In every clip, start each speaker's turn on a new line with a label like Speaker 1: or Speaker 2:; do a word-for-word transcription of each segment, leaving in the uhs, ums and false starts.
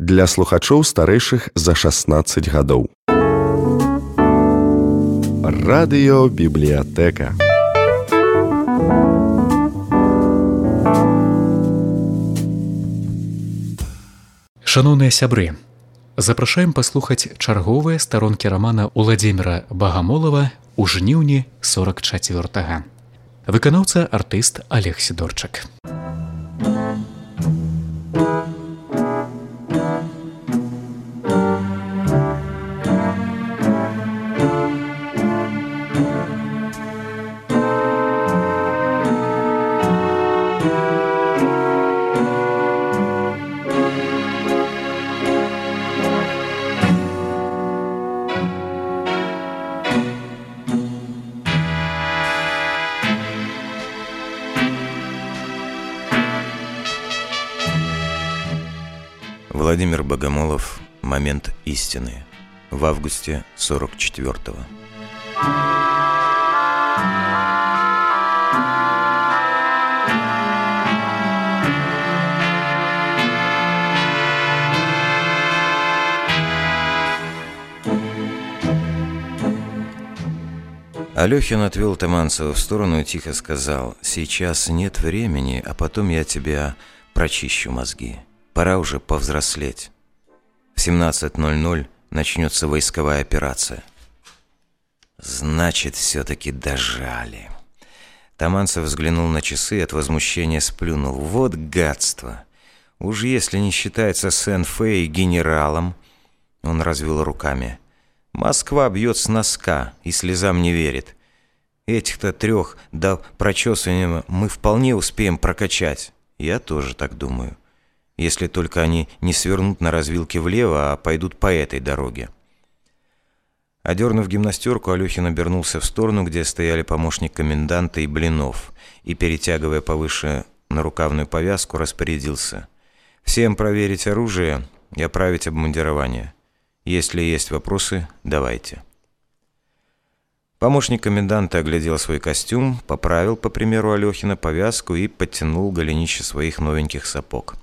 Speaker 1: для слухачоў старэйшых за шаснаццаць гадоў. Радыёбібліятэка.
Speaker 2: Шаноўныя сябры, запрашаем паслухаць чарговыя старонкі рамана Уладзіміра Багамолава ў жніўні сорак чацвёртага. Выканаўца артыст Олег Сідорчак.
Speaker 3: Владимир Богомолов. Момент истины. В августе сорок четвёртого. Алёхин отвел Таманцева в сторону и тихо сказал: «Сейчас нет времени, а потом я тебя прочищу мозги. Пора уже повзрослеть. В семнадцать ноль ноль начнется войсковая операция». Значит, все-таки дожали. Таманцев взглянул на часы и от возмущения сплюнул. Вот гадство! Уж если не считается Сен-Фэй генералом. Он развел руками. Москва бьет с носка и слезам не верит. Этих-то трех до прочесывания мы вполне успеем прокачать. Я тоже так думаю. Если только они не свернут на развилке влево, а пойдут по этой дороге. Одернув гимнастерку, Алёхин обернулся в сторону, где стояли помощник коменданта и Блинов, и, перетягивая повыше нарукавную повязку, распорядился: «Всем проверить оружие и оправить обмундирование. Если есть вопросы, давайте». Помощник коменданта оглядел свой костюм, поправил, по примеру Алёхина, повязку и подтянул голенище своих новеньких сапог.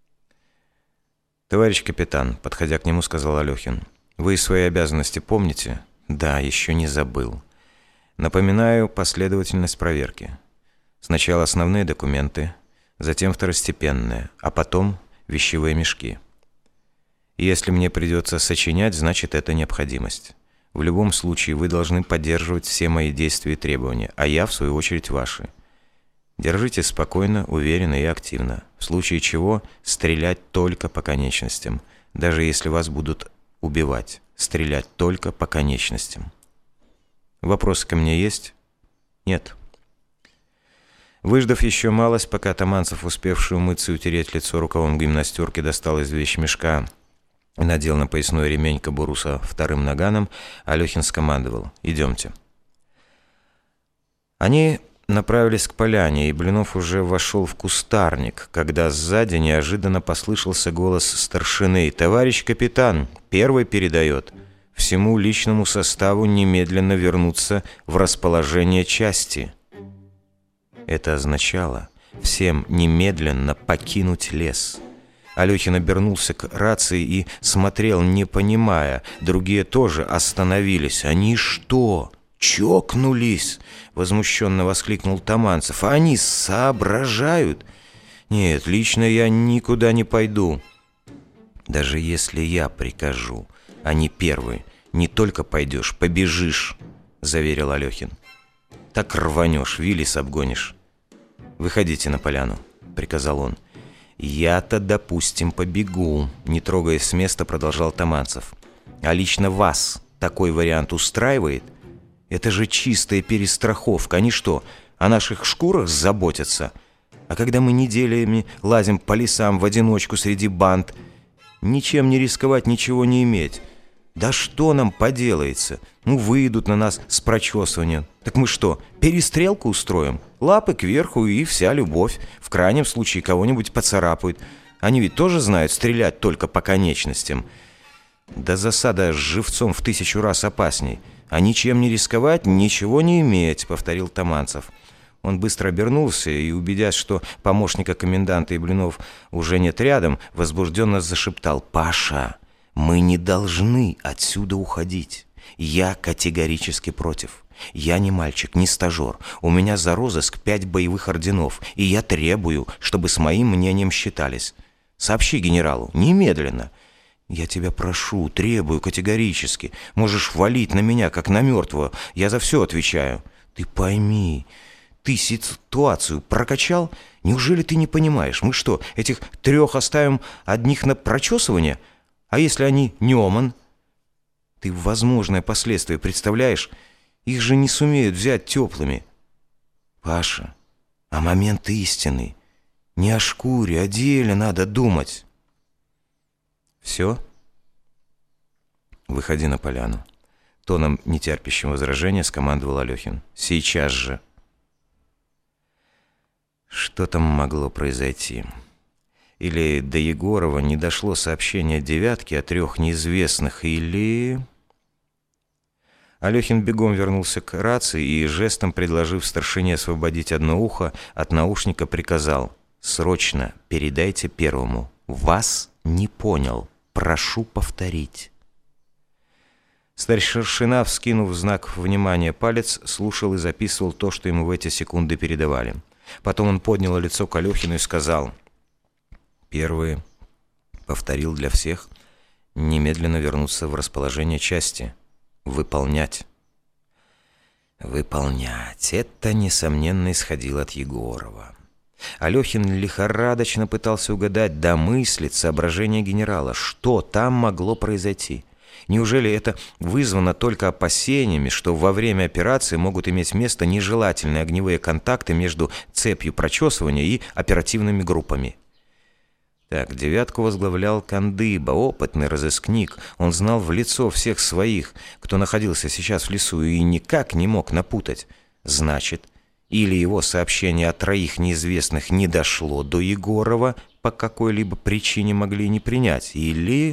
Speaker 3: «Товарищ капитан», — подходя к нему, сказал Алёхин, — «вы свои обязанности помните?» «Да, еще не забыл. Напоминаю последовательность проверки. Сначала основные документы, затем второстепенные, а потом вещевые мешки. Если мне придется сочинять, значит, это необходимость. В любом случае вы должны поддерживать все мои действия и требования, а я, в свою очередь, ваши. Держитесь спокойно, уверенно и активно. В случае чего стрелять только по конечностям. Даже если вас будут убивать, стрелять только по конечностям. Вопросы ко мне есть? Нет». Выждав еще малость, пока Таманцев, успевший умыться и утереть лицо рукавом гимнастерки, достал из вещмешка и надел на поясной ремень кобуру со вторым наганом, Алёхин скомандовал: «Идемте». Они направились к поляне, и Блинов уже вошел в кустарник, когда сзади неожиданно послышался голос старшины: «Товарищ капитан, первый передает. Всему личному составу немедленно вернуться в расположение части». Это означало всем немедленно покинуть лес. Алёхин обернулся к рации и смотрел, не понимая. Другие тоже остановились. «Они что, чокнулись?» — возмущенно воскликнул Таманцев. «Они соображают? Нет, лично я никуда не пойду». «Даже если я прикажу, а не первый, не только пойдешь, побежишь», — заверил Алёхин. «Так рванешь, Виллис обгонишь». «Выходите на поляну», — приказал он. «Я-то, допустим, побегу», — не трогаясь с места, продолжал Таманцев. «А лично вас такой вариант устраивает? Это же чистая перестраховка. Они что, о наших шкурах заботятся? А когда мы неделями лазим по лесам в одиночку среди банд, ничем не рисковать, ничего не иметь. Да что нам поделается? Ну, выйдут на нас с прочесыванием. Так мы что, перестрелку устроим? Лапы кверху и вся любовь. В крайнем случае кого-нибудь поцарапают. Они ведь тоже знают стрелять только по конечностям. Да засада с живцом в тысячу раз опасней. А ничем не рисковать, ничего не иметь», — повторил Таманцев. Он быстро обернулся и, убедясь, что помощника коменданта и Блинов уже нет рядом, возбужденно зашептал: «Паша, мы не должны отсюда уходить. Я категорически против. Я не мальчик, не стажер. У меня за розыск пять боевых орденов, и я требую, чтобы с моим мнением считались. Сообщи генералу, немедленно. Я тебя прошу, требую категорически. Можешь валить на меня, как на мертвого. Я за все отвечаю. Ты пойми, ты ситуацию прокачал? Неужели ты не понимаешь? Мы что, этих трех оставим одних на прочесывание? А если они Неман? Ты возможное последствие представляешь? Их же не сумеют взять теплыми. Паша, а момент истины. Не о шкуре, о деле надо думать». «Все? Выходи на поляну», — тоном нетерпящим возражения скомандовал Алехин. «Сейчас же». Что там могло произойти? Или до Егорова не дошло сообщение девятки о трех неизвестных, или... Алехин бегом вернулся к рации и, жестом предложив старшине освободить одно ухо, от наушника приказал: «Срочно передайте первому. Вас не понял. Прошу повторить». Старшина, вскинув в знак внимания палец, слушал и записывал то, что ему в эти секунды передавали. Потом он поднял лицо к Алехину и сказал: «Первый повторил для всех немедленно вернуться в расположение части. Выполнять». Выполнять. Это, несомненно, исходило от Егорова. Алехин лихорадочно пытался угадать, домыслить соображения генерала. Что там могло произойти? Неужели это вызвано только опасениями, что во время операции могут иметь место нежелательные огневые контакты между цепью прочесывания и оперативными группами? Так, девятку возглавлял Кандыба, опытный разыскник. Он знал в лицо всех своих, кто находился сейчас в лесу, и никак не мог напутать. Значит, или его сообщение о троих неизвестных не дошло до Егорова, по какой-либо причине могли не принять, или...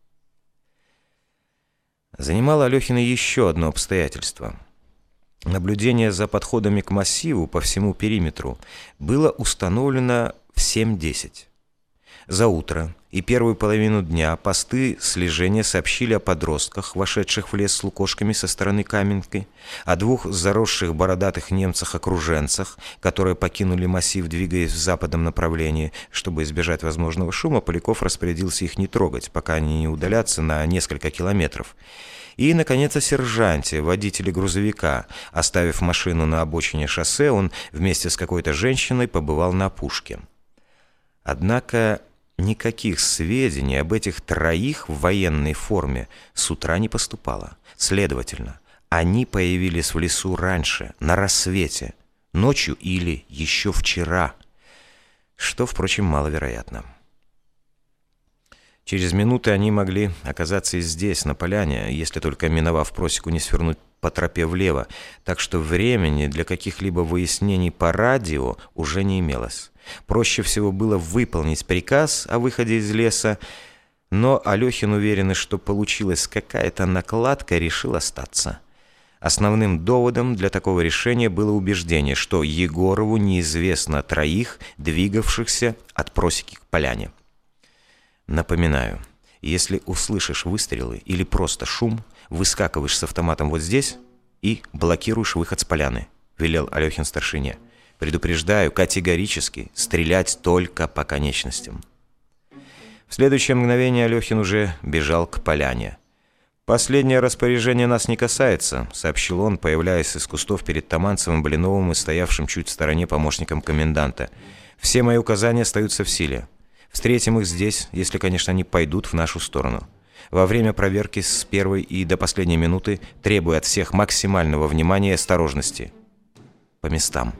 Speaker 3: Занимало Алехина еще одно обстоятельство. Наблюдение за подходами к массиву по всему периметру было установлено в семь десять. За утро и первую половину дня посты слежения сообщили о подростках, вошедших в лес с лукошками со стороны Каменки, о двух заросших бородатых немцах-окруженцах, которые покинули массив, двигаясь в западном направлении. Чтобы избежать возможного шума, Поляков распорядился их не трогать, пока они не удалятся на несколько километров. И, наконец, о сержанте, водителе грузовика. Оставив машину на обочине шоссе, он вместе с какой-то женщиной побывал на опушке. Однако никаких сведений об этих троих в военной форме с утра не поступало. Следовательно, они появились в лесу раньше, на рассвете, ночью или еще вчера, что, впрочем, маловероятно. Через минуты они могли оказаться и здесь, на поляне, если только, миновав просеку, не свернуть по тропе влево, так что времени для каких-либо выяснений по радио уже не имелось. Проще всего было выполнить приказ о выходе из леса, но Алехин, уверенный, что получилась какая-то накладка, решил остаться. Основным доводом для такого решения было убеждение, что Егорову неизвестно троих, двигавшихся от просеки к поляне. Напоминаю, если услышишь выстрелы или просто шум, выскакиваешь с автоматом вот здесь и блокируешь выход с поляны, велел Алехин старшине. Предупреждаю, категорически стрелять только по конечностям. В следующее мгновение Алехин уже бежал к поляне. «Последнее распоряжение нас не касается», — сообщил он, появляясь из кустов перед Таманцевым, Блиновым и стоявшим чуть в стороне помощником коменданта. «Все мои указания остаются в силе. Встретим их здесь, если, конечно, они пойдут в нашу сторону. Во время проверки с первой и до последней минуты требую от всех максимального внимания и осторожности. По местам».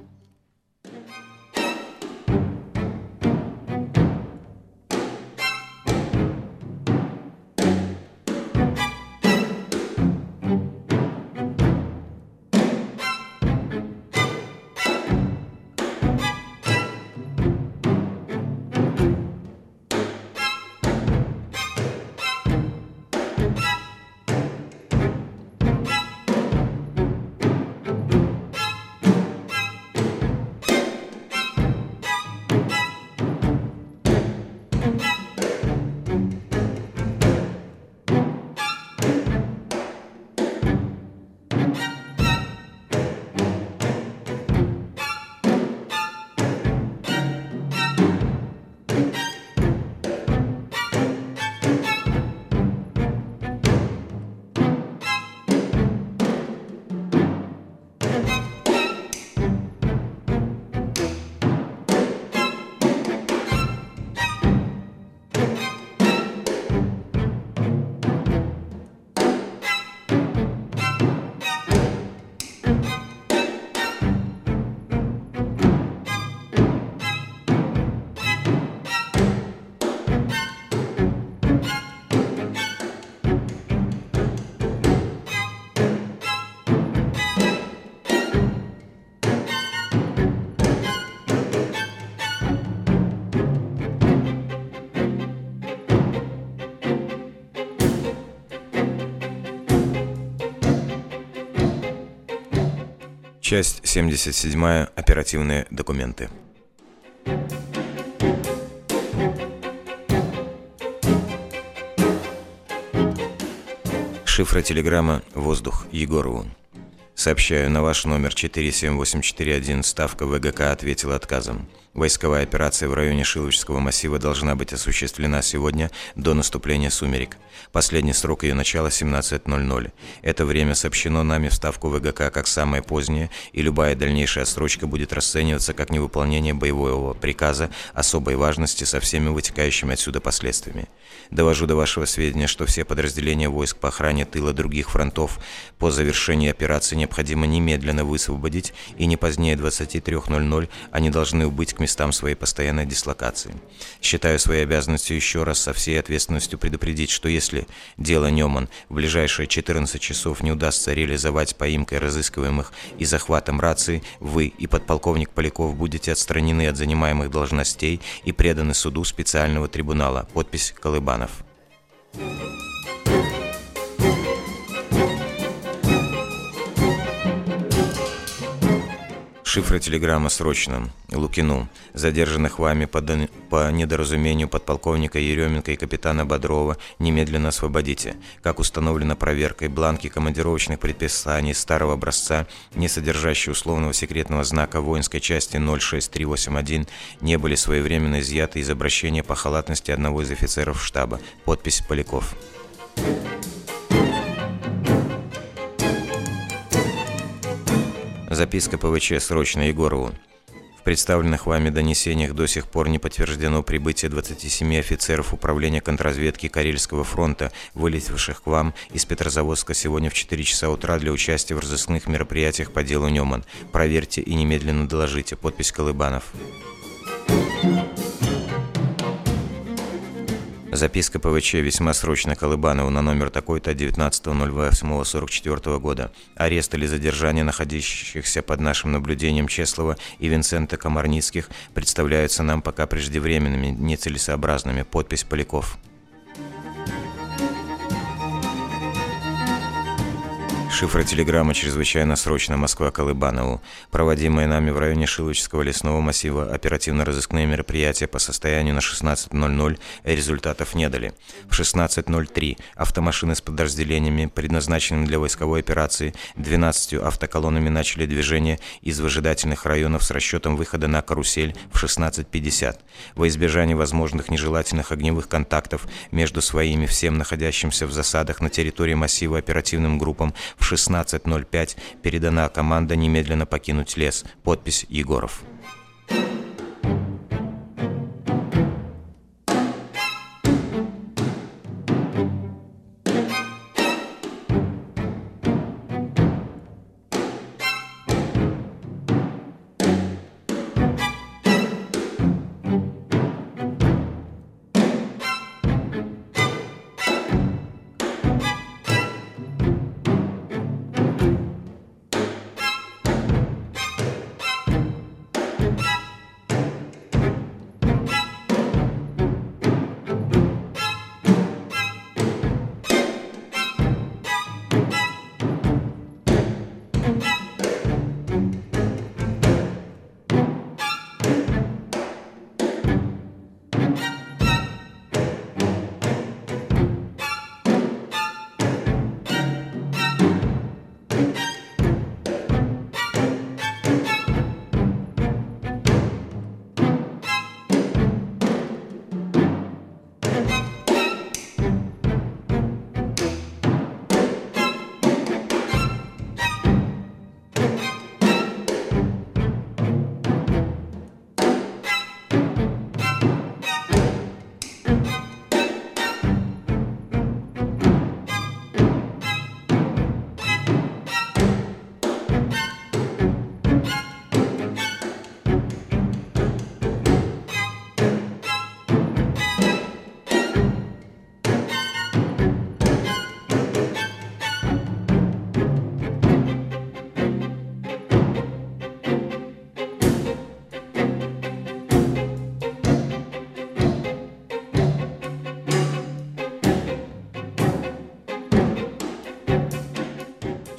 Speaker 3: Часть семьдесят седьмая. Оперативные документы. Шифротелеграмма «Воздух» Егорову. Сообщаю, на ваш номер четыре семь восемь четыре один ставка ВГК ответила отказом. Войсковая операция в районе Шиловского массива должна быть осуществлена сегодня до наступления сумерек. Последний срок ее начала семнадцать ноль ноль. Это время сообщено нами в ставку ВГК как самое позднее, и любая дальнейшая отсрочка будет расцениваться как невыполнение боевого приказа особой важности со всеми вытекающими отсюда последствиями. Довожу до вашего сведения, что все подразделения войск по охране тыла других фронтов по завершении операции необходимо немедленно высвободить, и не позднее двадцати трёх ноль ноль они должны убыть к местам своей постоянной дислокации. Считаю своей обязанностью еще раз со всей ответственностью предупредить, что если дело Неман в ближайшие четырнадцать часов не удастся реализовать поимкой разыскиваемых и захватом рации, вы и подполковник Поляков будете отстранены от занимаемых должностей и преданы суду специального трибунала. Подпись Колыбанов. Шифротелеграмма срочно. Лукину. Задержанных вами по, до... по недоразумению подполковника Еременко и капитана Бодрова немедленно освободите. Как установлено проверкой, бланки командировочных предписаний старого образца, не содержащие условного секретного знака воинской части ноль шесть три восемь один, не были своевременно изъяты из обращения по халатности одного из офицеров штаба. Подпись Поляков. Записка ПВЧ срочно Егорову. В представленных вами донесениях до сих пор не подтверждено прибытие двадцати семи офицеров управления контрразведки Карельского фронта, вылетевших к вам из Петрозаводска сегодня в четыре часа утра для участия в разыскных мероприятиях по делу Неман. Проверьте и немедленно доложите. Подпись Колыбанов. Записка ПВЧ весьма срочно Колыбанову на номер такой-то девятнадцатого ноль восьмого сорок четвёртого года. Арест или задержание находящихся под нашим наблюдением Чеслова и Винсента Комарницких представляются нам пока преждевременными, нецелесообразными. Подпись Поляков. Шифротелеграмма чрезвычайно срочно Москва Колыбанову. Проводимые нами в районе Шиловского лесного массива оперативно-розыскные мероприятия по состоянию на шестнадцать ноль ноль результатов не дали. В шестнадцать ноль три автомашины с подразделениями, предназначенными для войсковой операции, двенадцатью автоколоннами начали движение из выжидательных районов с расчетом выхода на карусель в шестнадцать пятьдесят. Во избежание возможных нежелательных огневых контактов между своими всем находящимся в засадах на территории массива оперативным группам в шестнадцать ноль пять передана команда немедленно покинуть лес. Подпись Егоров.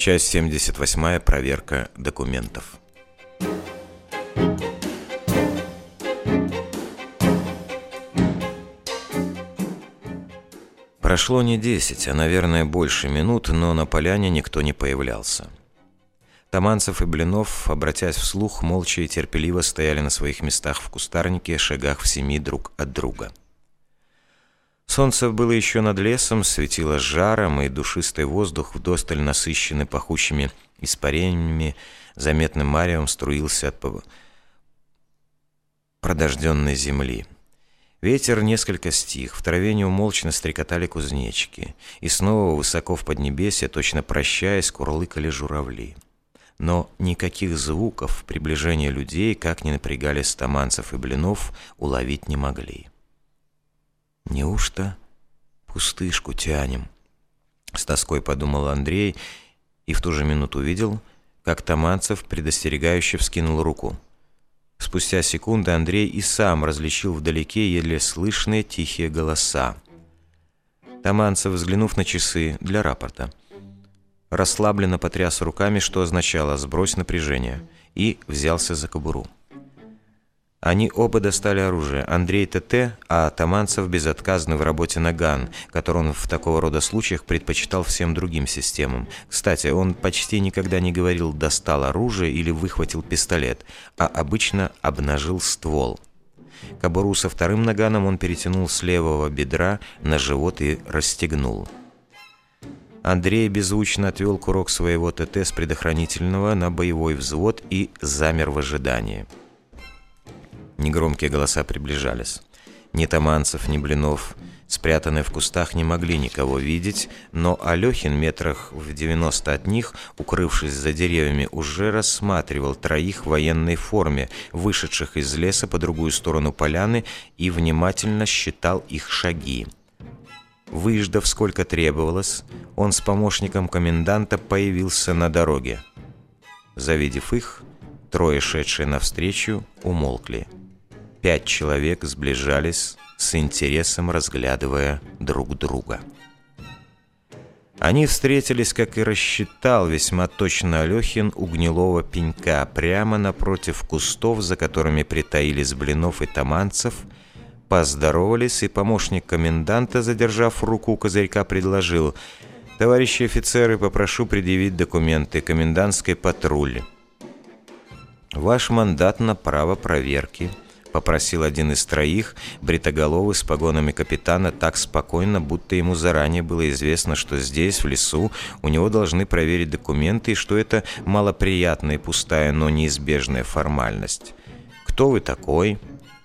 Speaker 3: Часть семьдесят восьмая. Проверка документов. Прошло не десять, а, наверное, больше минут, но на поляне никто не появлялся. Таманцев и Блинов, обратясь вслух, молча и терпеливо стояли на своих местах в кустарнике, шагах в семи друг от друга. Солнце было еще над лесом, светило жаром, и душистый воздух, вдосталь насыщенный пахучими испарениями, заметным маревом струился от продожденной земли. Ветер несколько стих, в траве неумолчно стрекотали кузнечики, и снова высоко в поднебесье, точно прощаясь, курлыкали журавли. Но никаких звуков приближения людей, как ни напрягались Таманцев и Блинов, уловить не могли. «Неужто пустышку тянем?» — с тоской подумал Андрей, и в ту же минуту увидел, как Таманцев предостерегающе вскинул руку. Спустя секунды Андрей и сам различил вдалеке еле слышные тихие голоса. Таманцев, взглянув на часы для рапорта, расслабленно потряс руками, что означало «сбрось напряжение», и взялся за кобуру. Они оба достали оружие. Андрей ТТ, а Таманцев безотказный в работе наган, который он в такого рода случаях предпочитал всем другим системам. Кстати, он почти никогда не говорил «достал оружие» или «выхватил пистолет», а обычно обнажил ствол. Кобуру со вторым наганом он перетянул с левого бедра на живот и расстегнул. Андрей беззвучно отвел курок своего ТТ с предохранительного на боевой взвод и замер в ожидании. Негромкие голоса приближались. Ни Таманцев, ни Блинов, спрятанные в кустах, не могли никого видеть, но Алехин метрах в девяноста от них, укрывшись за деревьями, уже рассматривал троих в военной форме, вышедших из леса по другую сторону поляны, и внимательно считал их шаги. Выждав, сколько требовалось, он с помощником коменданта появился на дороге. Завидев их, трое, шедшие навстречу, умолкли. Пять человек сближались, с интересом разглядывая друг друга. Они встретились, как и рассчитал весьма точно Алехин, у гнилого пенька, прямо напротив кустов, за которыми притаились Блинов и Таманцев, поздоровались, и помощник коменданта, задержав руку у козырька, предложил: «Товарищи офицеры, попрошу предъявить документы, комендантской патруль». «Ваш мандат на право проверки», — попросил один из троих, бритоголовый с погонами капитана, так спокойно, будто ему заранее было известно, что здесь, в лесу, у него должны проверить документы, и что это малоприятная и пустая, но неизбежная формальность. «Кто вы такой?»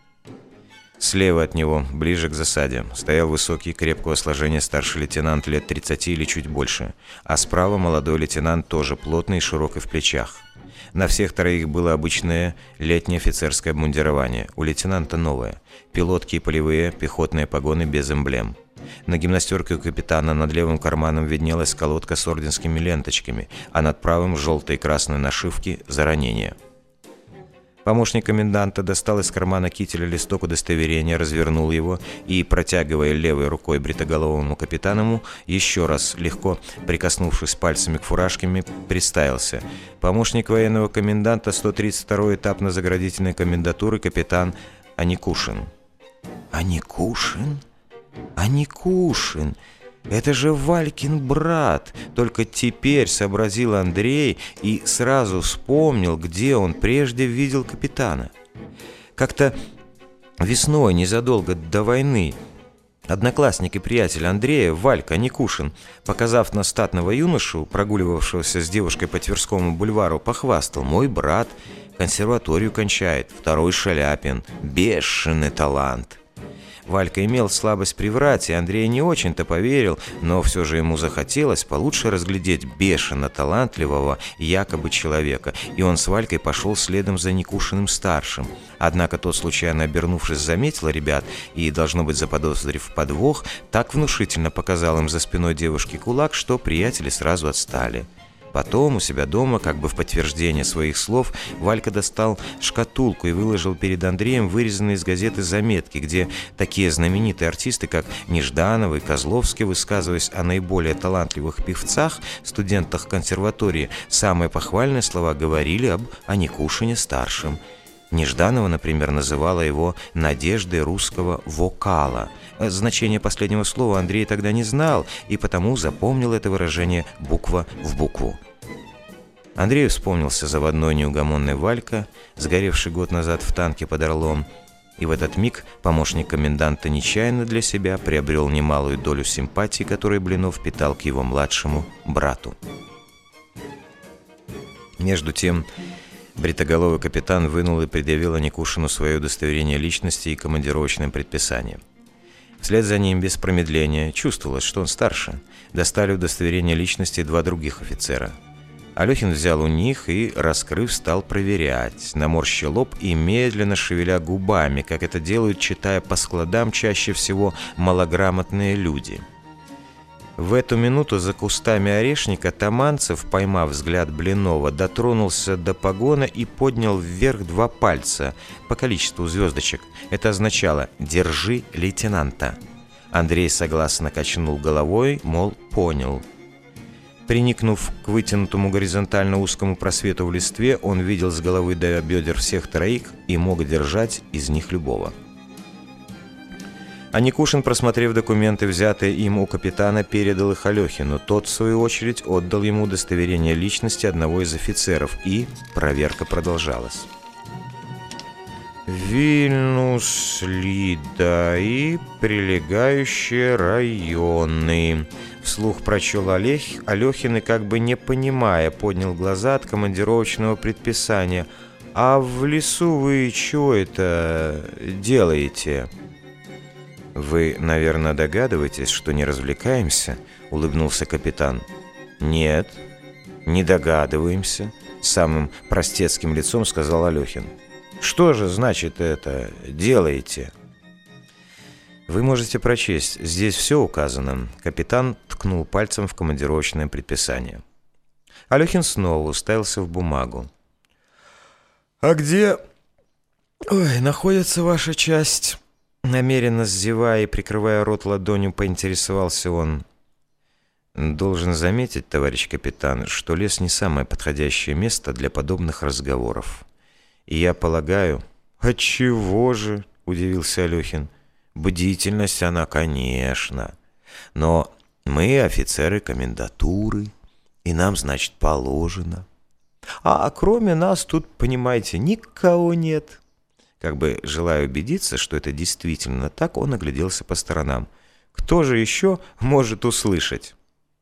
Speaker 3: Слева от него, ближе к засаде, стоял высокий, крепкого сложения старший лейтенант лет тридцати или чуть больше, а справа молодой лейтенант, тоже плотный и широкий в плечах. На всех троих было обычное летнее офицерское обмундирование, у лейтенанта новое, пилотки и полевые пехотные погоны без эмблем. На гимнастерке у капитана над левым карманом виднелась колодка с орденскими ленточками, а над правым желтые и красные нашивки за ранение. Помощник коменданта достал из кармана кителя листок удостоверения, развернул его и, протягивая левой рукой бритоголовому капитану, еще раз, легко прикоснувшись пальцами к фуражке, представился: помощник военного коменданта, сто тридцать второй этап на заградительной комендатуры, капитан Аникушин. «Аникушин? Аникушин! Это же Валькин брат!» Только теперь сообразил Андрей и сразу вспомнил, где он прежде видел капитана. Как-то весной, незадолго до войны, одноклассник и приятель Андрея, Валька Аникушин, показав на статного юношу, прогуливавшегося с девушкой по Тверскому бульвару, похвастал: «Мой брат консерваторию кончает, второй Шаляпин, бешеный талант». Валька имел слабость приврать, и Андрей не очень-то поверил, но все же ему захотелось получше разглядеть бешено талантливого якобы человека, и он с Валькой пошел следом за Никушиным-старшим. Однако тот, случайно обернувшись, заметил ребят и, должно быть, заподозрив подвох, так внушительно показал им за спиной девушки кулак, что приятели сразу отстали. Потом у себя дома, как бы в подтверждение своих слов, Валька достал шкатулку и выложил перед Андреем вырезанные из газеты заметки, где такие знаменитые артисты, как Нежданов и Козловский, высказываясь о наиболее талантливых певцах, студентах консерватории, самые похвальные слова говорили об Аникушине-старшем. Нежданова, например, называла его «надеждой русского вокала». Значение последнего слова Андрей тогда не знал, и потому запомнил это выражение буква в букву. Андрею вспомнился заводной неугомонный Валька, сгоревший год назад в танке под Орлом, и в этот миг помощник коменданта нечаянно для себя приобрел немалую долю симпатии, которую Блинов питал к его младшему брату. Между тем, бритоголовый капитан вынул и предъявил Аникушину свое удостоверение личности и командировочное предписание. Вслед за ним, без промедления, чувствовалось, что он старше. Достали удостоверение личности два других офицера. Алехин взял у них и, раскрыв, стал проверять, наморщил лоб и медленно шевеля губами, как это делают, читая по складам чаще всего малограмотные люди. В эту минуту за кустами орешника Таманцев, поймав взгляд Блинова, дотронулся до погона и поднял вверх два пальца по количеству звездочек. Это означало «Держи лейтенанта». Андрей согласно качнул головой, мол, понял. Приникнув к вытянутому горизонтально узкому просвету в листве, он видел с головы до бедер всех троих и мог держать из них любого. Аникушин, просмотрев документы, взятые им у капитана, передал их Алехину. Тот, в свою очередь, отдал ему удостоверение личности одного из офицеров, и проверка продолжалась. Вильнюс, Лида и прилегающие районы. Вслух прочел Олег, Алехин и, как бы не понимая, поднял глаза от командировочного предписания. «А в лесу вы чего это делаете?» «Вы, наверное, догадываетесь, что не развлекаемся?» — улыбнулся капитан. «Нет, не догадываемся», — самым простецким лицом сказал Алехин. «Что же значит это делаете?» «Вы можете прочесть, здесь все указано». Капитан ткнул пальцем в командировочное предписание. Алехин снова уставился в бумагу. «А где Ой, находится ваша часть?» Намеренно зевая и прикрывая рот ладонью, поинтересовался он. «Должен заметить, товарищ капитан, что лес не самое подходящее место для подобных разговоров. И я полагаю...» «Отчего же?» — удивился Алехин. «Бдительность она, конечно. Но мы офицеры комендатуры, и нам, значит, положено. А кроме нас тут, понимаете, никого нет». Как бы желая убедиться, что это действительно так, он огляделся по сторонам. Кто же еще может услышать?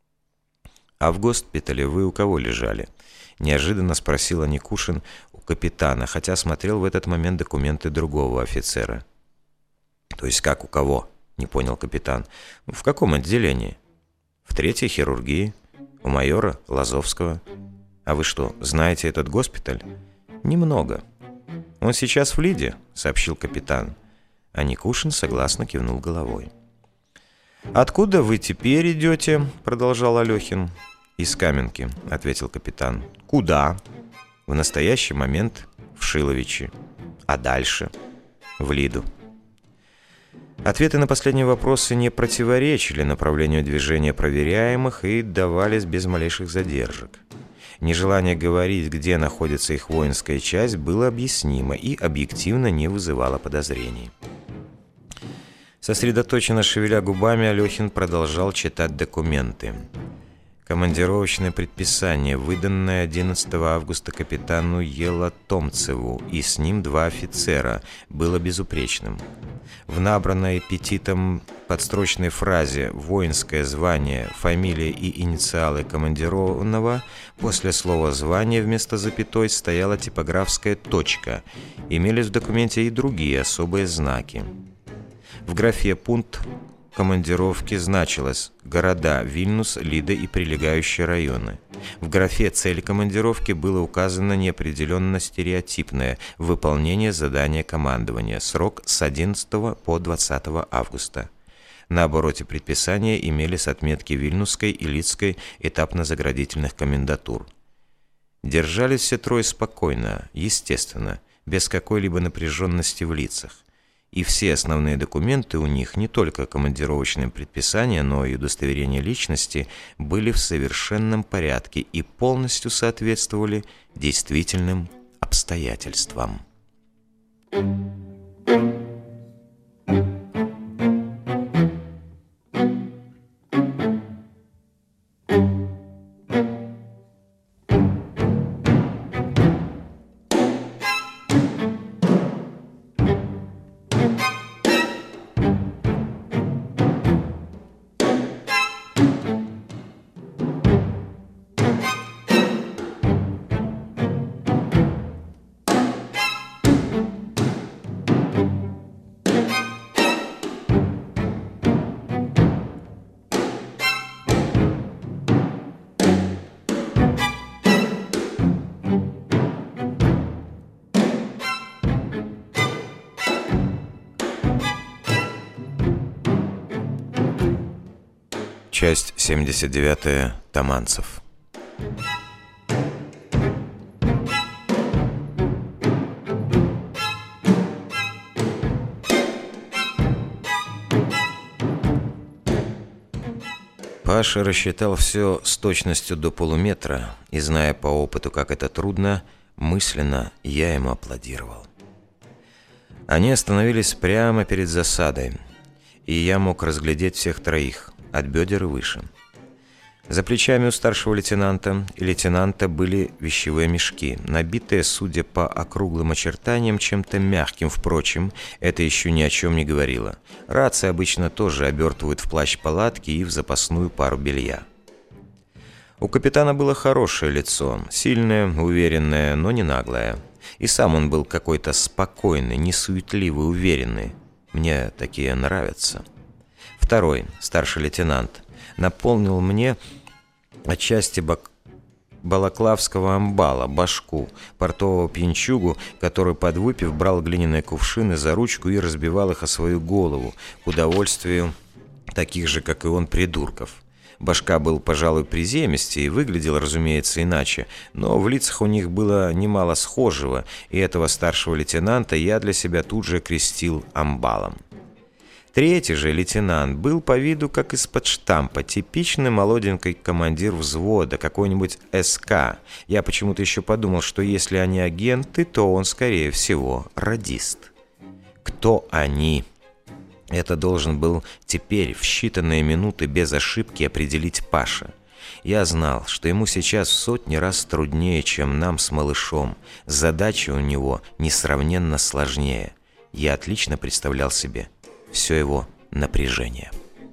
Speaker 3: «А в госпитале вы у кого лежали?» — неожиданно спросил Аникушин у капитана, хотя смотрел в этот момент документы другого офицера. «То есть как у кого?» — не понял капитан. «В каком отделении?» «В третьей хирургии. У майора Лазовского. А вы что, знаете этот госпиталь?» «Немного». «Он сейчас в Лиде», — сообщил капитан. Аникушин согласно кивнул головой. «Откуда вы теперь идете?» — продолжал Алехин. «Из Каменки», — ответил капитан. «Куда?» «В настоящий момент в Шиловичи. А дальше?» «В Лиду». Ответы на последние вопросы не противоречили направлению движения проверяемых и давались без малейших задержек. Нежелание говорить, где находится их воинская часть, было объяснимо и объективно не вызывало подозрений. Сосредоточенно шевеля губами, Алехин продолжал читать документы. Командировочное предписание, выданное одиннадцатого августа капитану Елатомцеву, и с ним два офицера, было безупречным. В набранной эпитетом подстрочной фразе «воинское звание, фамилия и инициалы командированного» после слова «звание» вместо запятой стояла типографская точка. Имелись в документе и другие особые знаки. В графе «Пункт командировки» значилось «города Вильнюс, Лида и прилегающие районы». В графе «Цель командировки» было указано неопределенно стереотипное «выполнение задания командования», срок с одиннадцатого по двадцатое августа. На обороте предписания имелись отметки Вильнюсской и Лидской этапно-заградительных комендатур. Держались все трое спокойно, естественно, без какой-либо напряженности в лицах. И все основные документы у них, не только командировочные предписания, но и удостоверение личности, были в совершенном порядке и полностью соответствовали действительным обстоятельствам. Часть семьдесят девятая. Таманцев. Паша рассчитал все с точностью до полуметра, и, зная по опыту, как это трудно, мысленно я ему аплодировал. Они остановились прямо перед засадой, и я мог разглядеть всех троих, от бедер и выше. За плечами у старшего лейтенанта и лейтенанта были вещевые мешки, набитые, судя по округлым очертаниям, чем-то мягким. Впрочем, это еще ни о чем не говорило. Рации обычно тоже обертывают в плащ палатки и в запасную пару белья. У капитана было хорошее лицо, сильное, уверенное, но не наглое. И сам он был какой-то спокойный, несуетливый, уверенный. Мне такие нравятся. Второй, старший лейтенант, наполнил мне отчасти бак... балаклавского амбала, башку, портового пьянчугу, который, подвыпив, брал глиняные кувшины за ручку и разбивал их о свою голову, к удовольствию таких же, как и он, придурков. Башка был, пожалуй, приземистее и выглядел, разумеется, иначе, но в лицах у них было немало схожего, и этого старшего лейтенанта я для себя тут же крестил амбалом. Третий же лейтенант был по виду как из-под штампа, типичный молоденький командир взвода, какой-нибудь эс ка. Я почему-то еще подумал, что если они агенты, то он, скорее всего, радист. Кто они? Это должен был теперь в считанные минуты без ошибки определить Паша. Я знал, что ему сейчас в сотни раз труднее, чем нам с малышом. Задача у него несравненно сложнее. Я отлично представлял себе все его напряжение.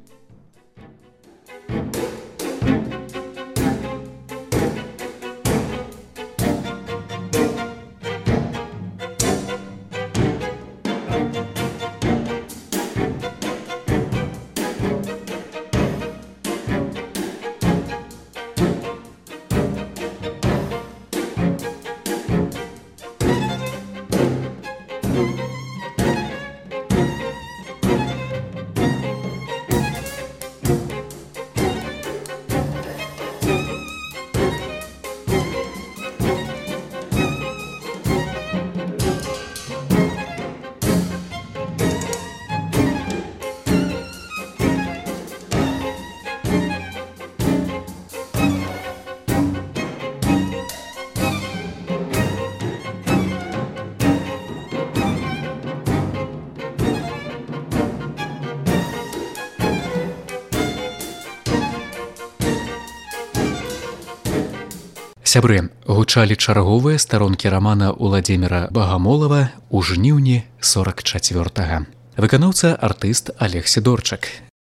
Speaker 2: Сябры, гучалі чарговыя старонкі рамана Уладзіміра Багамолава ў жніўні сорак чацвёртага. Выканаўца артыст Олег Сідорчак.